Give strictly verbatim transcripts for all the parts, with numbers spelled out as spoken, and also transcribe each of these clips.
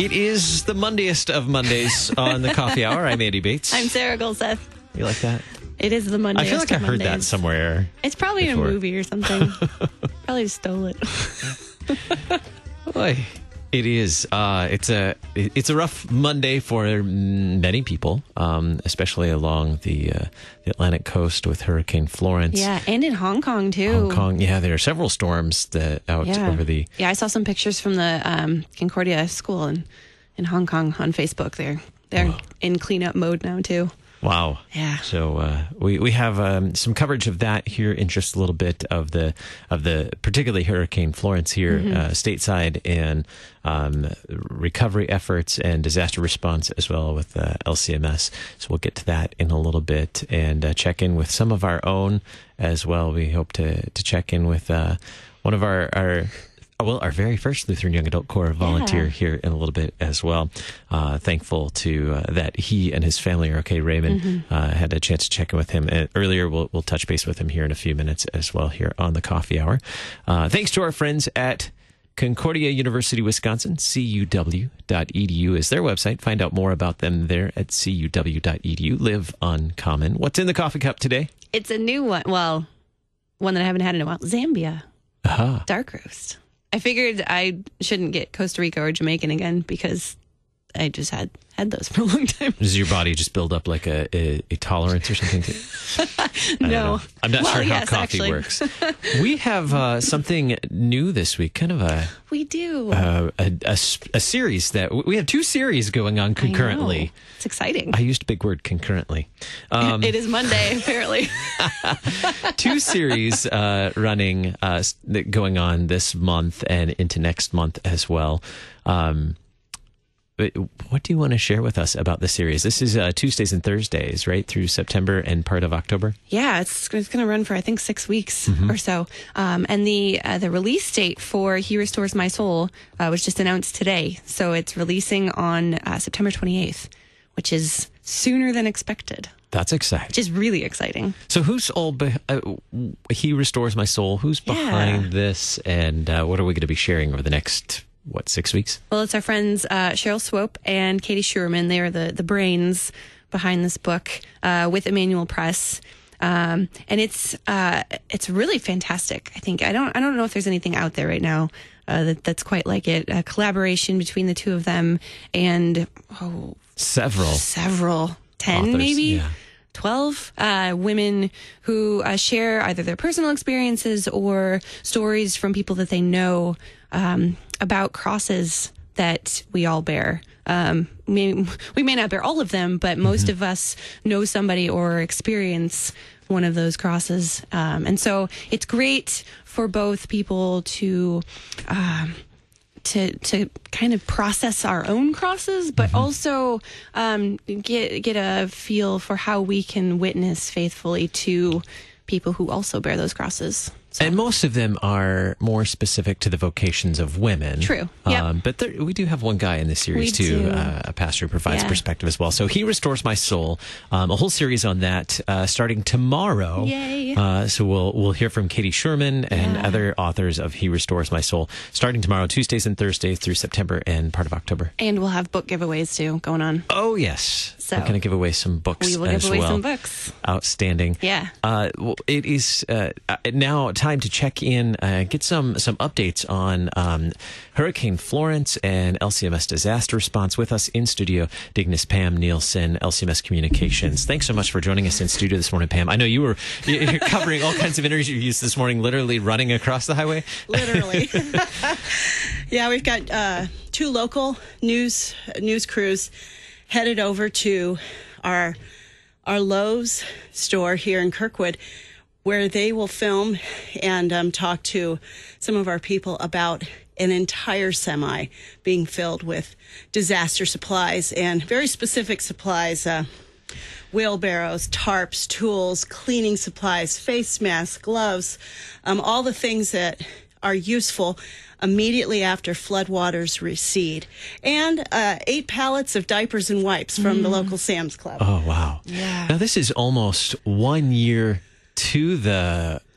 It is the Mondayest of Mondays on the Coffee Hour. I'm Andy Bates. I'm Sarah Golseth. You like that? It is the Mondayest I feel like I heard Mondays. that somewhere. It's probably before. in a movie or something. Probably stole it. Boy, it is. Uh, it's a it's a rough Monday for many people, um, especially along the, uh, the Atlantic coast with Hurricane Florence. Yeah, and in Hong Kong too. Hong Kong, yeah, there are several storms that out Yeah. over the. Yeah, I saw some pictures from the um, Concordia School in, in Hong Kong on Facebook. They're they're Wow. in cleanup mode now too. Wow. Yeah. So uh, we we have um, some coverage of that here in just a little bit of the of the particularly Hurricane Florence here Mm-hmm. uh, stateside, and um, recovery efforts and disaster response as well with uh, L C M S. So we'll get to that in a little bit and uh, check in with some of our own as well. We hope to to check in with uh, one of our our. Well, our very first Lutheran Young Adult Corps volunteer Yeah. here in a little bit as well. Uh, thankful to uh, that he and his family are okay. Raymond Mm-hmm. uh, had a chance to check in with him uh, earlier. We'll, we'll touch base with him here in a few minutes as well here on the Coffee Hour. Uh, thanks to our friends at Concordia University, Wisconsin. C U W dot E D U is their website. Find out more about them there at C U W dot E D U. Live uncommon. What's in the coffee cup today? It's a new one. Well, one that I haven't had in a while. Zambia Aha. dark roast. I figured I shouldn't get Costa Rica or Jamaican again because I just had had those for a long time. Does your body just build up like a, a, a tolerance or something? To, I don't No. know. I'm not Well, sure how yes, coffee actually. works. We have uh, something new this week, kind of a, We do. uh, a, a s- a series that we have two series going on I concurrently. know. It's exciting. I used a big word, concurrently. Um, it is Monday, apparently. two series uh, running, uh, s- that going on this month and into next month as well. Um, but what do you want to share with us about the series? This is uh, Tuesdays and Thursdays, right, through September and part of October? Yeah, it's it's going to run for I think six weeks Mm-hmm. or so. Um, and the uh, the release date for He Restores My Soul uh, was just announced today. So it's releasing on uh, September twenty-eighth, which is sooner than expected, That's exciting. which is really exciting. So who's all be- uh, He Restores My Soul? Who's behind this, and uh, what are we going to be sharing over the next, what, six weeks? Well, it's our friends uh, Cheryl Swope and Katie Schuerman. They are the, the brains behind this book uh, with Emmanuel Press. Um, and it's uh, it's really fantastic. I think I don't I don't know if there's anything out there right now uh, that that's quite like it. A collaboration between the two of them and oh, Several. several ten Authors, maybe. yeah. twelve uh, women who uh, share either their personal experiences or stories from people that they know um, about crosses that we all bear. Um, may, we may not bear all of them, but most of us know somebody or experience one of those crosses. Um, and so it's great for both people to... Um, to to kind of process our own crosses, but Mm-hmm. also um, get get a feel for how we can witness faithfully to people who also bear those crosses. So, And most of them are more specific to the vocations of women. True. Yep. Um, but there, we do have one guy in this series, We too, do. uh, a pastor who provides Yeah. perspective as well. So He Restores My Soul, um, a whole series on that uh, starting tomorrow. Yay. Uh, so we'll we'll hear from Katie Schuerman and Yeah. other authors of He Restores My Soul starting tomorrow, Tuesdays and Thursdays through September and part of October. and we'll have book giveaways too going on. Oh, yes. So We're going to give away some books We will as give away well. some books. Outstanding. Yeah. Uh, well, it is uh, uh, now time to check in, uh, get some some updates on um, Hurricane Florence and L C M S disaster response. With us in studio, Dignas Pam Nielsen, L C M S Communications. Thanks so much for joining us in studio this morning, Pam. I know you were you're covering all kinds of interviews this morning, literally running across the highway. Literally. Yeah, we've got uh, two local news news crews headed over to our our Lowe's store here in Kirkwood, where they will film and um, talk to some of our people about an entire semi being filled with disaster supplies and very specific supplies, uh, wheelbarrows, tarps, tools, cleaning supplies, face masks, gloves, um, all the things that are useful immediately after floodwaters recede, and uh, eight pallets of diapers and wipes from the local Sam's Club. Oh, wow. Yeah. Now, this is almost one year to the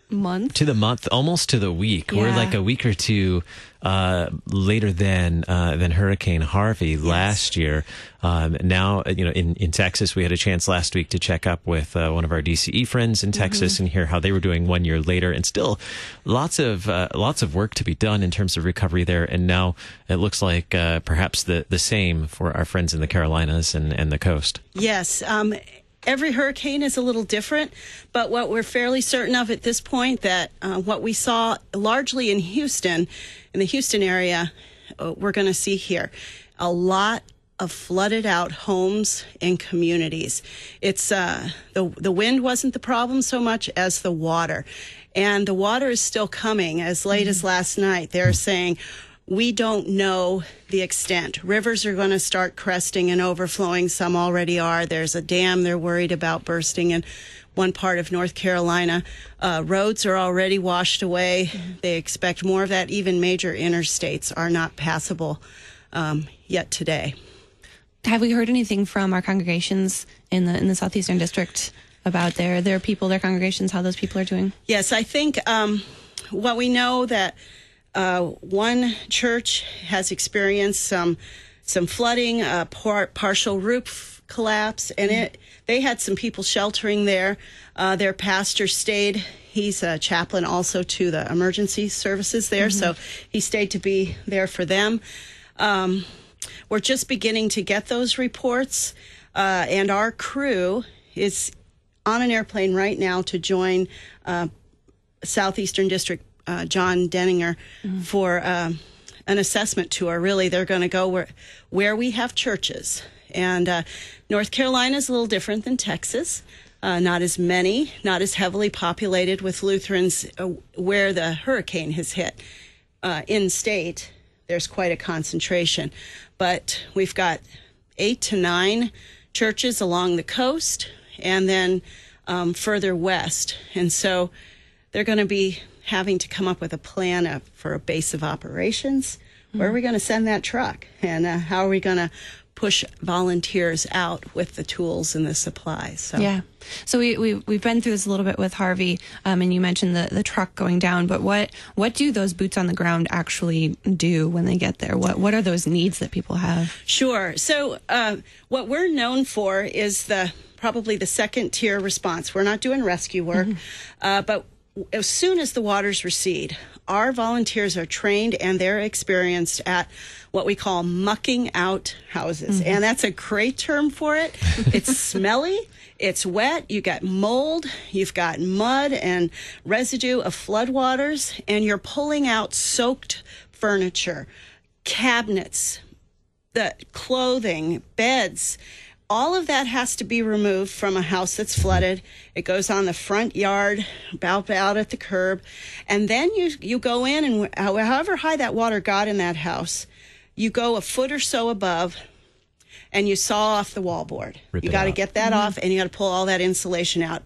month. To the month, almost to the week. Yeah. We're like a week or two uh, later than uh, than Hurricane Harvey yes. last year. Um, now, you know, in, in Texas, we had a chance last week to check up with uh, one of our D C E friends in Texas mm-hmm. and hear how they were doing one year later. And still, lots of uh, lots of work to be done in terms of recovery there. And now it looks like uh, perhaps the the same for our friends in the Carolinas and, and the coast. Yes. Um, Every hurricane is a little different, but what we're fairly certain of at this point that uh, what we saw largely in Houston, in the Houston area, uh, we're going to see here a lot of flooded out homes and communities. It's uh, the the wind wasn't the problem so much as the water, and the water is still coming. As late mm-hmm. as last night, they're saying, we don't know the extent. Rivers are going to start cresting and overflowing. Some already are. There's a dam they're worried about bursting in one part of North Carolina. Uh, roads are already washed away. Mm-hmm. They expect more of that. Even major interstates are not passable um, yet today. Have we heard anything from our congregations in the in the Southeastern District about their, their people, their congregations, how those people are doing? Yes, I think um, what we know that Uh, one church has experienced some some flooding, uh, par- partial roof collapse, and it they had some people sheltering there. Uh, their pastor stayed. He's a chaplain also to the emergency services there, mm-hmm. so he stayed to be there for them. Um, we're just beginning to get those reports, uh, and our crew is on an airplane right now to join uh, Southeastern District Uh, John Denninger mm-hmm. for um, an assessment tour. Really, they're going to go where where we have churches. And uh, North Carolina is a little different than Texas. Uh, not as many, not as heavily populated with Lutherans uh, where the hurricane has hit. Uh, in state, there's quite a concentration. But we've got eight to nine churches along the coast and then um, further west. And so they're going to be having to come up with a plan of, for a base of operations. Mm-hmm. Where are we going to send that truck? And uh, how are we going to push volunteers out with the tools and the supplies? So. Yeah. So we, we, we've been through this a little bit with Harvey, um, and you mentioned the, the truck going down, but what, what do those boots on the ground actually do when they get there? What, what are those needs that people have? Sure. So uh, what we're known for is the probably the second tier response. We're not doing rescue work, mm-hmm. uh, but as soon as the waters recede, our volunteers are trained and they're experienced at what we call mucking out houses. Mm-hmm. And that's a great term for it. It's smelly, it's wet, you got mold, you've got mud and residue of floodwaters, and you're pulling out soaked furniture, cabinets, the clothing, beds. All of that has to be removed from a house that's flooded. It goes on the front yard, about out at the curb. And then you, you go in, and however high that water got in that house, you go a foot or so above, and you saw off the wallboard. Rip you got to get that mm-hmm. off, and you got to pull all that insulation out.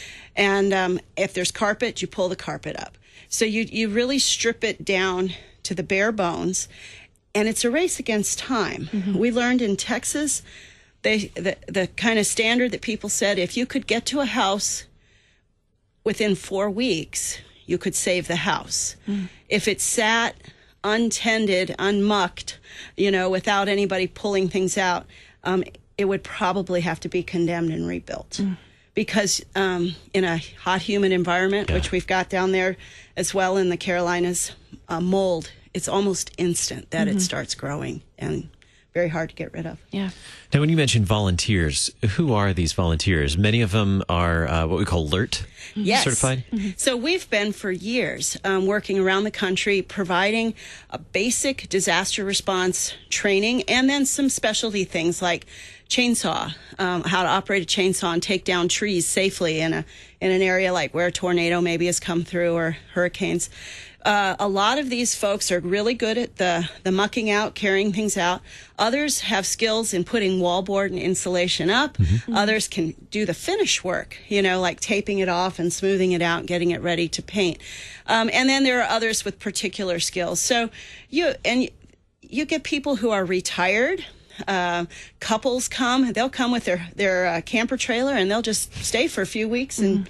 And um, if there's carpet, you pull the carpet up. So you, you really strip it down to the bare bones, and it's a race against time. Mm-hmm. We learned in Texas... They, the, the kind of standard that people said, if you could get to a house within four weeks, you could save the house. Mm. If it sat untended, unmucked, you know, without anybody pulling things out, um, it would probably have to be condemned and rebuilt. Mm. Because um, in a hot, humid environment, yeah. which we've got down there as well in the Carolinas, uh, mold, it's almost instant that mm-hmm. it starts growing and very hard to get rid of. Yeah. Now, when you mention volunteers, who are these volunteers? Many of them are uh, what we call alert yes. certified. Mm-hmm. So we've been for years um, working around the country, providing a basic disaster response training, and then some specialty things like chainsaw, um, how to operate a chainsaw and take down trees safely in a in an area like where a tornado maybe has come through or hurricanes. Uh, a lot of these folks are really good at the, the mucking out, carrying things out. Others have skills in putting wallboard and insulation up. Mm-hmm. Others can do the finish work, you know, like taping it off and smoothing it out and getting it ready to paint. Um, and then there are others with particular skills. So you and you, you get people who are retired. Uh, couples come. They'll come with their, their uh, camper trailer, and they'll just stay for a few weeks and mm-hmm.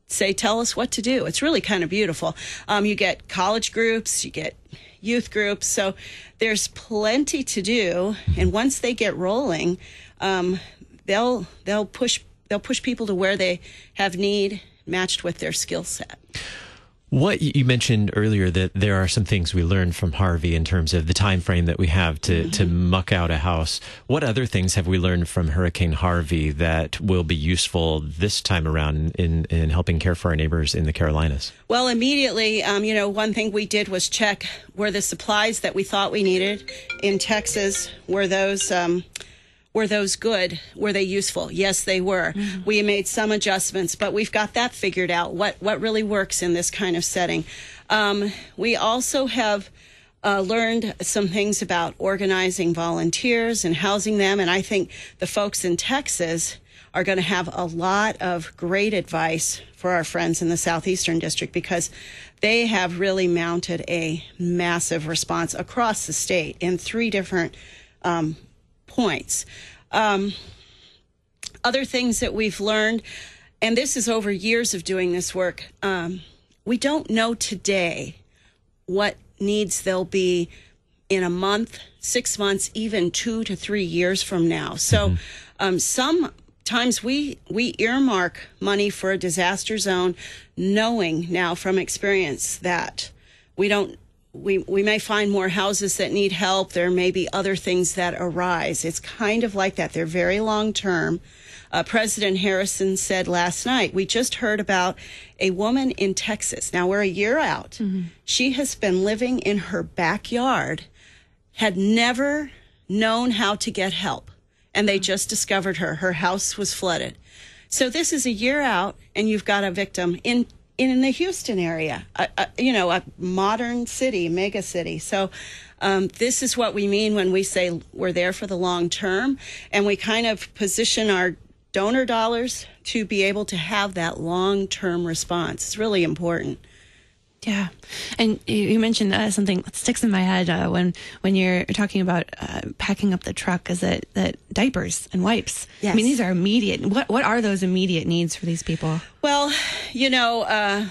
say, tell us what to do. It's really kind of beautiful. Um, you get college groups, you get youth groups, so there's plenty to do. And once they get rolling, um, they'll they'll push they'll push people to where they have need matched with their skill set. What you mentioned earlier, that there are some things we learned from Harvey in terms of the time frame that we have to, mm-hmm. to muck out a house. What other things have we learned from Hurricane Harvey that will be useful this time around in, in helping care for our neighbors in the Carolinas? Well, immediately, um, you know, one thing we did was check were the supplies that we thought we needed in Texas, were those... Um, Were those good? Were they useful? Yes, they were. Mm-hmm. We made some adjustments, but we've got that figured out, what, what really works in this kind of setting. Um, we also have uh, learned some things about organizing volunteers and housing them, and I think the folks in Texas are going to have a lot of great advice for our friends in the Southeastern District, because they have really mounted a massive response across the state in three different um points. Um, other things that we've learned, and this is over years of doing this work, um, we don't know today what needs there'll be in a month, six months, even two to three years from now. So mm-hmm. um, sometimes we, we earmark money for a disaster zone, knowing now from experience that we don't We we may find more houses that need help. There may be other things that arise. It's kind of like that. They're very long term. Uh, President Harrison said last night, we just heard about a woman in Texas. Now, we're a year out. Mm-hmm. She has been living in her backyard, had never known how to get help, and they just discovered her. Her house was flooded. So this is a year out, and you've got a victim in in the Houston area, a, a, you know, a modern city, mega city. So um, this is what we mean when we say we're there for the long term, and we kind of position our donor dollars to be able to have that long-term response. It's really important. Yeah. And you mentioned uh, something that sticks in my head uh, when when you're talking about uh, packing up the truck, is that, that diapers and wipes. Yes. I mean, these are immediate. What what are those immediate needs for these people? Well, you know, uh,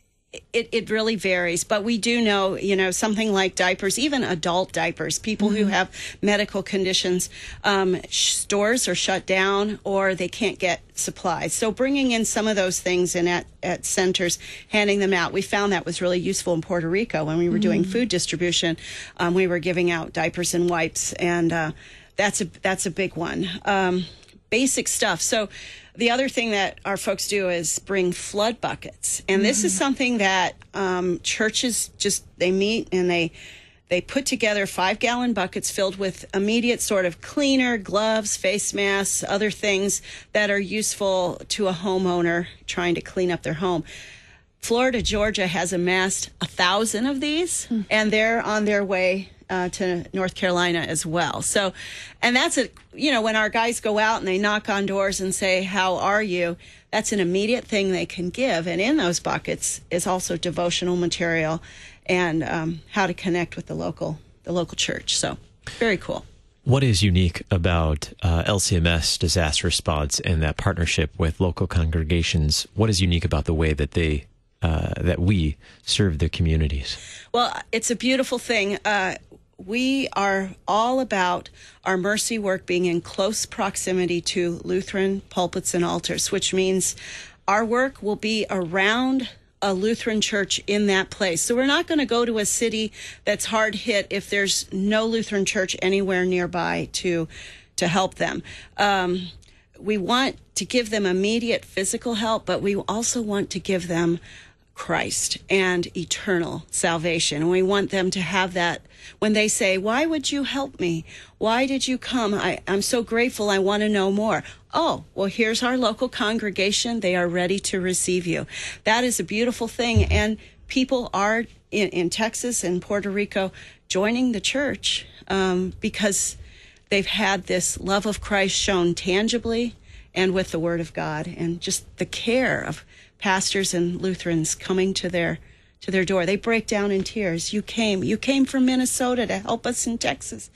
it, it really varies. But we do know, you know, something like diapers, even adult diapers, people mm-hmm. who have medical conditions, um, stores are shut down or they can't get supplies. So bringing in some of those things in at, at centers, handing them out. We found that was really useful in Puerto Rico when we were mm-hmm. doing food distribution. Um, we were giving out diapers and wipes, and uh, that's a that's a big one. Um, basic stuff. So the other thing that our folks do is bring flood buckets. And this mm-hmm. is something that um, churches just, they meet and they they put together five-gallon buckets filled with immediate sort of cleaner, gloves, face masks, other things that are useful to a homeowner trying to clean up their home. Florida, Georgia has amassed a thousand of these, mm. and they're on their way uh, to North Carolina as well. So, and that's a, you know, when our guys go out and they knock on doors and say, how are you? That's an immediate thing they can give. And in those buckets is also devotional material and um, how to connect with the local, the local church. So very cool. What is unique about uh, L C M S disaster response and that partnership with local congregations? What is unique about the way that they uh, that we serve the communities? Well, it's a beautiful thing. Uh, we are all about our mercy work being in close proximity to Lutheran pulpits and altars, which means our work will be around a Lutheran church in that place. So we're not going to go to a city that's hard hit if there's no Lutheran church anywhere nearby to to help them. Um, we want to give them immediate physical help, but we also want to give them Christ and eternal salvation. And we want them to have that when they say, why would you help me? Why did you come? I, I'm so grateful. I want to know more. Oh, well, here's our local congregation. They are ready to receive you. That is a beautiful thing. And people are in, in Texas and Puerto Rico joining the church um, because they've had this love of Christ shown tangibly and with the Word of God, and just the care of pastors and Lutherans coming to their to their door. They break down in tears. You came. You came from Minnesota to help us in Texas.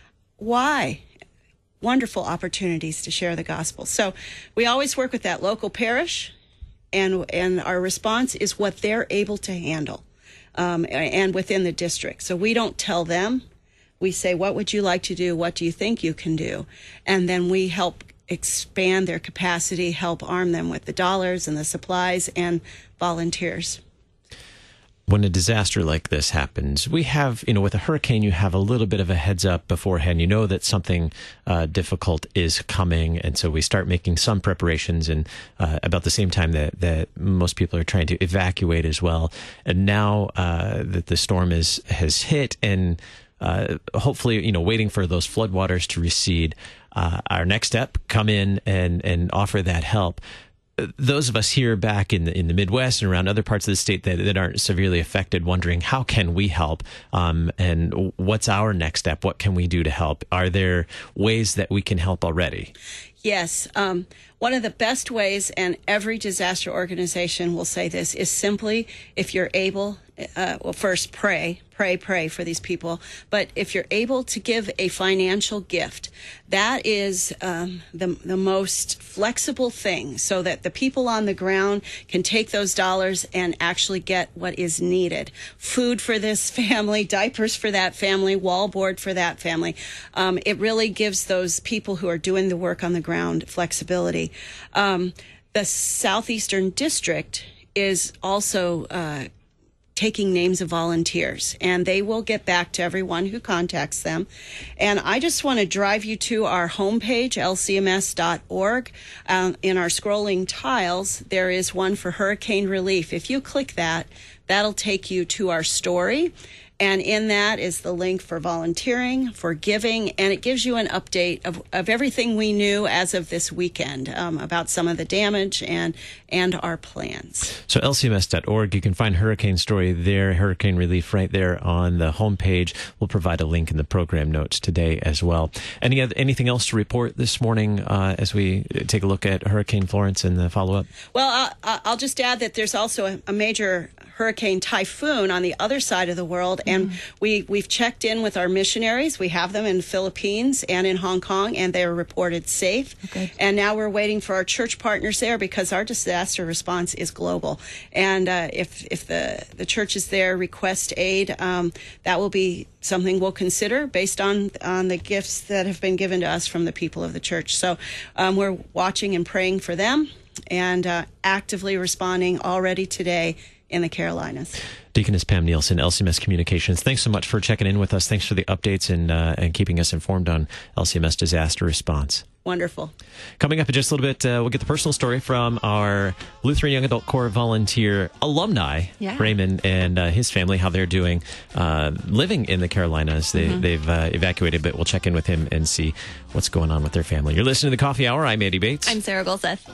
Why? Wonderful opportunities to share the gospel. So we always work with that local parish and and our response is what they're able to handle, um, and within the district. So we don't tell them. We say, what would you like to do? What do you think you can do? And then we help expand their capacity, help arm them with the dollars and the supplies and volunteers. When a disaster like this happens, we have, you know, with a hurricane, you have a little bit of a heads up beforehand. You know that something uh, difficult is coming. And so we start making some preparations, and uh, about the same time that, that most people are trying to evacuate as well. And now uh, that the storm is, has hit, and uh, hopefully, you know, waiting for those floodwaters to recede, uh, our next step, come in and, and offer that help. Those of us here back in the, in the Midwest and around other parts of the state that, that aren't severely affected, wondering how can we help, um, and what's our next step? What can we do to help? Are there ways that we can help already? Yes. Um, one of the best ways, and every disaster organization will say this, is simply, if you're able, uh, well, first pray, pray, pray for these people. But if you're able to give a financial gift, that is um, the, the most flexible thing, so that the people on the ground can take those dollars and actually get what is needed. Food for this family, diapers for that family, wallboard for that family. Um, it really gives those people who are doing the work on the ground flexibility. Um, the Southeastern District is also uh, taking names of volunteers, and they will get back to everyone who contacts them. And I just want to drive you to our homepage, L C M S dot org. Um, in our scrolling tiles, there is one for hurricane relief. If you click that, that'll take you to our story. And in that is the link for volunteering, for giving, and it gives you an update of, of everything we knew as of this weekend um, about some of the damage and and our plans. So L C M S dot org, you can find Hurricane Story there, Hurricane Relief right there on the homepage. We'll provide a link in the program notes today as well. Any other, anything else to report this morning uh, as we take a look at Hurricane Florence and the follow-up? Well, I'll, I'll just add that there's also a, a major hurricane typhoon on the other side of the world, and mm-hmm. we, we've checked in with our missionaries. We have them in the Philippines and in Hong Kong, and they are reported safe. Okay. And now we're waiting for our church partners there, because our disaster response is global. And uh, if if the, the churches there request aid, um, that will be something we'll consider based on, on the gifts that have been given to us from the people of the church. So um, we're watching and praying for them, and uh, actively responding already today in the Carolinas. Deaconess Pam Nielsen, L C M S Communications, thanks so much for checking in with us. Thanks for the updates and uh, and keeping us informed on L C M S disaster response. Wonderful. Coming up in just a little bit, uh, we'll get the personal story from our Lutheran Young Adult Corps volunteer alumni, yeah. Raymond, and uh, his family, how they're doing uh, living in the Carolinas. They, mm-hmm. They've uh, evacuated, but we'll check in with him and see what's going on with their family. You're listening to The Coffee Hour. I'm Andy Bates. I'm Sarah Golseth.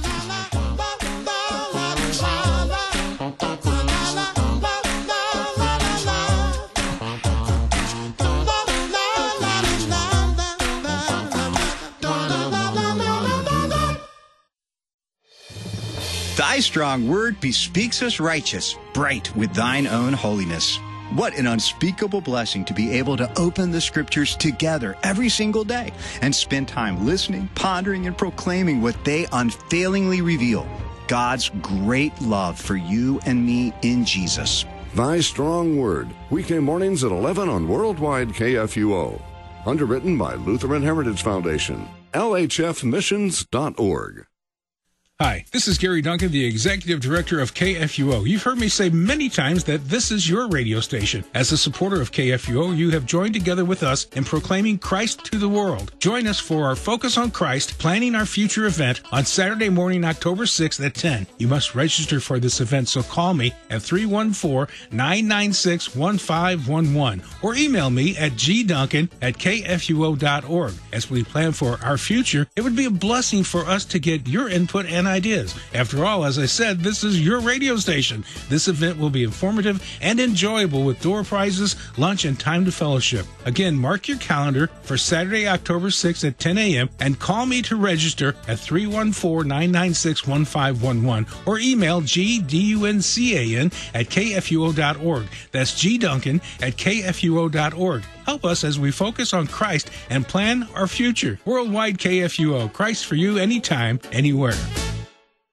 Thy strong word bespeaks us righteous, bright with thine own holiness. What an unspeakable blessing to be able to open the scriptures together every single day and spend time listening, pondering, and proclaiming what they unfailingly reveal. God's great love for you and me in Jesus. Thy Strong Word, weekday mornings at eleven on Worldwide K F U O. Underwritten by Lutheran Heritage Foundation, L H F missions dot org. Hi, this is Gary Duncan, the Executive Director of K F U O. You've heard me say many times that this is your radio station. As a supporter of K F U O, you have joined together with us in proclaiming Christ to the world. Join us for our Focus on Christ, Planning Our Future event on Saturday morning, October sixth at ten. You must register for this event, so call me at three one four, nine nine six, one five one one or email me at g duncan at k f u o dot org. As we plan for our future, it would be a blessing for us to get your input and ideas. After all, as I said, this is your radio station. This event will be informative and enjoyable with door prizes, lunch, and time to fellowship. Again, mark your calendar for Saturday, October sixth at ten a.m. and call me to register at three one four, nine nine six, one five one one or email g duncan at k f u o dot org. That's gduncan at k f u o dot org. Help us as we focus on Christ and plan our future. Worldwide K F U O, Christ for you anytime, anywhere.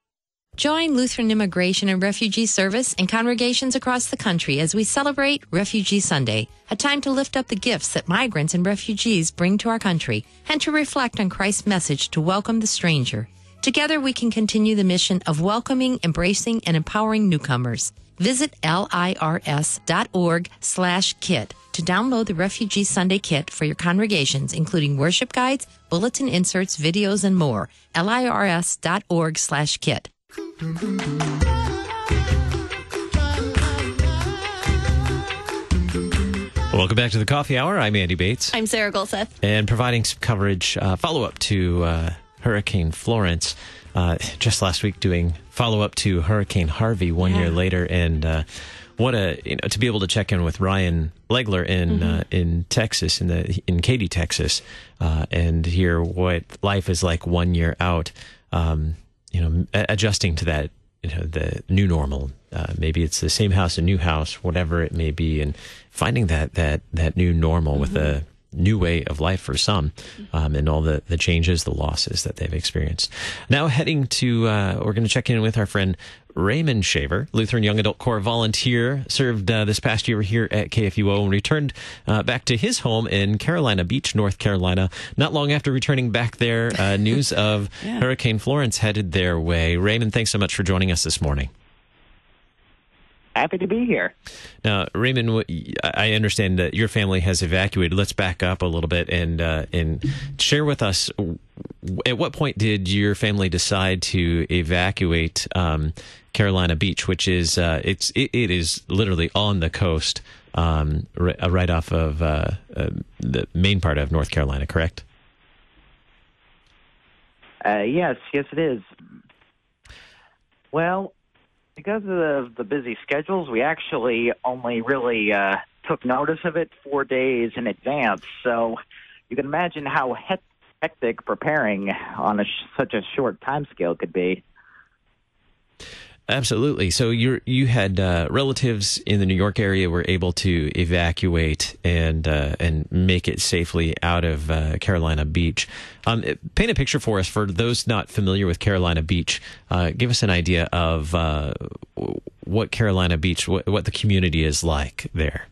Join Lutheran Immigration and Refugee Service and congregations across the country as we celebrate Refugee Sunday, a time to lift up the gifts that migrants and refugees bring to our country and to reflect on Christ's message to welcome the stranger. Together we can continue the mission of welcoming, embracing, and empowering newcomers. Visit lirs.org slash kit to download the Refugee Sunday Kit for your congregations, including worship guides, bulletin inserts, videos, and more. lirs.org slash kit. Welcome back to the Coffee Hour. I'm Andy Bates. I'm Sarah Golseth. And providing some coverage, uh, follow-up to uh, Hurricane Florence. Uh, just last week doing follow-up to Hurricane Harvey one yeah. year later. And uh, what a, you know, to be able to check in with Ryan Legler in mm-hmm. uh, in Texas, in the in Katy, Texas, uh, and hear what life is like one year out. Um, you know, adjusting to that, you know, the new normal. Uh, maybe it's the same house, a new house, whatever it may be, and finding that that that new normal mm-hmm. with a new way of life for some, um, and all the the changes, the losses that they've experienced. Now heading to, uh, we're going to check in with our friend Raymond Shaver, Lutheran Young Adult Corps volunteer, served uh, this past year here at K F U O and returned uh, back to his home in Carolina Beach, North Carolina. Not long after returning back there, uh, news of yeah. Hurricane Florence headed their way. Raymond, thanks so much for joining us this morning. Happy to be here. Now, Raymond, I understand that your family has evacuated. Let's back up a little bit and uh, and share with us, at what point did your family decide to evacuate um, Carolina Beach, which is uh, it's it, it is literally on the coast, um, right off of uh, uh, the main part of North Carolina, correct? Uh, yes, yes, it is. Well, because of the, the busy schedules, we actually only really uh, took notice of it four days in advance. So you can imagine how hectic preparing on a sh- such a short time scale could be. Absolutely. So you you had uh, relatives in the New York area were able to evacuate and uh, and make it safely out of uh, Carolina Beach. Um, paint a picture for us for those not familiar with Carolina Beach. Uh, give us an idea of uh, what Carolina Beach, what, what the community is like there.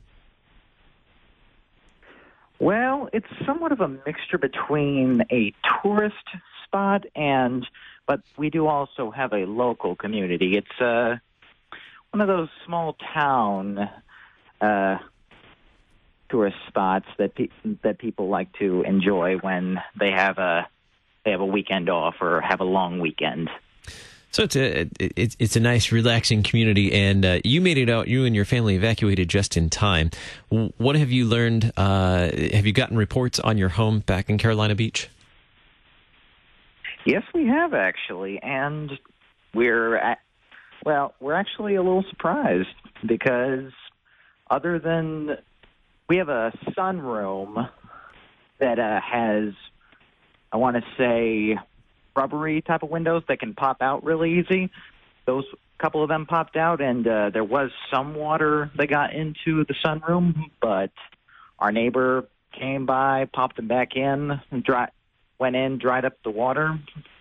Well, it's somewhat of a mixture between a tourist spot and, but we do also have a local community. It's uh, one of those small town uh, tourist spots that pe- that people like to enjoy when they have a they have a weekend off or have a long weekend. So it's a it's it's a nice, relaxing community, and uh, you made it out. You and your family evacuated just in time. What have you learned? Uh, have you gotten reports on your home back in Carolina Beach? Yes, we have actually, and we're at, well, we're actually a little surprised because other than we have a sunroom that uh, has, I want to say, rubbery type of windows that can pop out really easy. Those couple of them popped out, and uh, there was some water that got into the sunroom, but our neighbor came by, popped them back in, and dry, went in, dried up the water.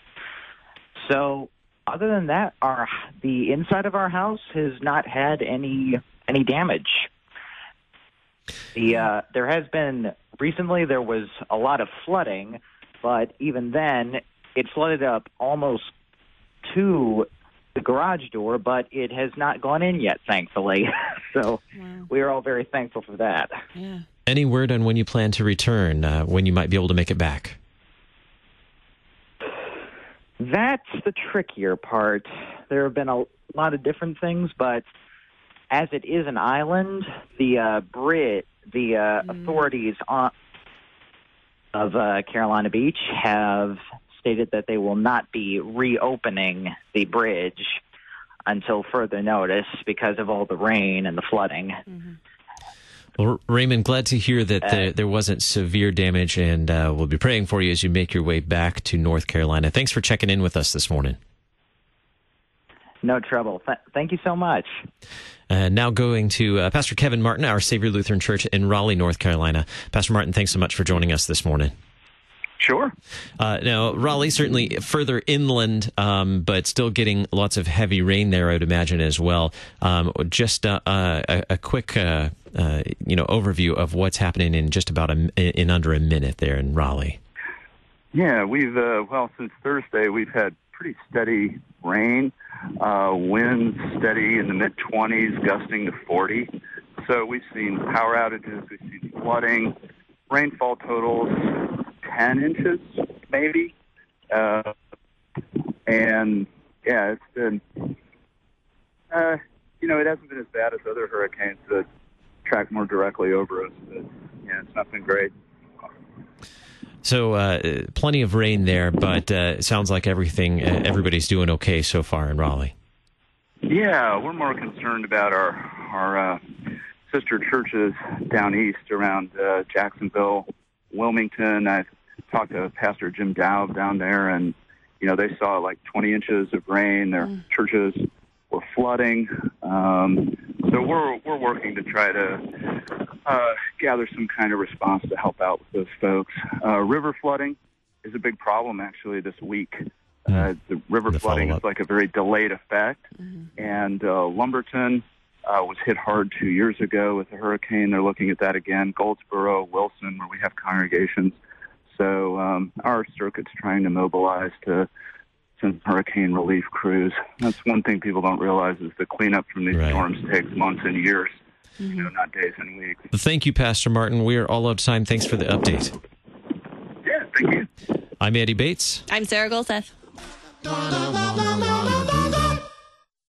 So other than that, our the inside of our house has not had any any damage. The uh, there has been recently there was a lot of flooding, but even then it flooded up almost to the garage door, but it has not gone in yet, thankfully. So wow. We are all very thankful for that. Yeah. Any word on when you plan to return, uh, when you might be able to make it back? That's the trickier part. There have been a lot of different things, but as it is an island, the uh, Brit, the uh, mm. authorities on, of uh, Carolina Beach have stated that they will not be reopening the bridge until further notice because of all the rain and the flooding. Mm-hmm. Well, Raymond, glad to hear that uh, there, there wasn't severe damage, and uh, we'll be praying for you as you make your way back to North Carolina. Thanks for checking in with us this morning. No trouble. Th- thank you so much. Uh, now going to uh, Pastor Kevin Martin, our Savior Lutheran Church in Raleigh, North Carolina. Pastor Martin, thanks so much for joining us this morning. Sure. Uh, now, Raleigh, certainly further inland, um, but still getting lots of heavy rain there, I would imagine, as well. Um, just uh, uh, a, a quick uh, uh, you know, overview of what's happening in just about a, in under a minute there in Raleigh. Yeah, we've, uh, well, since Thursday, we've had pretty steady rain, uh, winds steady in the mid-twenties, gusting to forty. So we've seen power outages, we've seen flooding, rainfall totals ten inches, maybe. Uh, and, yeah, it's been, uh, you know, it hasn't been as bad as other hurricanes that track more directly over us. But, yeah, it's not been great. So uh, plenty of rain there, but uh, it sounds like everything, uh, everybody's doing okay so far in Raleigh. Yeah, we're more concerned about our, our uh, sister churches down east around uh, Jacksonville, Wilmington. I've talked to Pastor Jim Dowd down there, and, you know, they saw like twenty inches of rain. Their mm. churches were flooding. Um, so we're we're working to try to uh, gather some kind of response to help out with those folks. Uh, river flooding is a big problem, actually, this week. Uh, the river the flooding is like a very delayed effect. Mm-hmm. And uh, Lumberton uh, was hit hard two years ago with a hurricane. They're looking at that again. Goldsboro, Wilson, where we have congregations. So um, our circuit's trying to mobilize to send hurricane relief crews. That's one thing people don't realize is the cleanup from these right. storms takes months and years, mm-hmm. you know, not days and weeks. Thank you, Pastor Martin. We are all out of time. Thanks for the update. Yeah, thank you. I'm Andy Bates. I'm Sarah Golseth.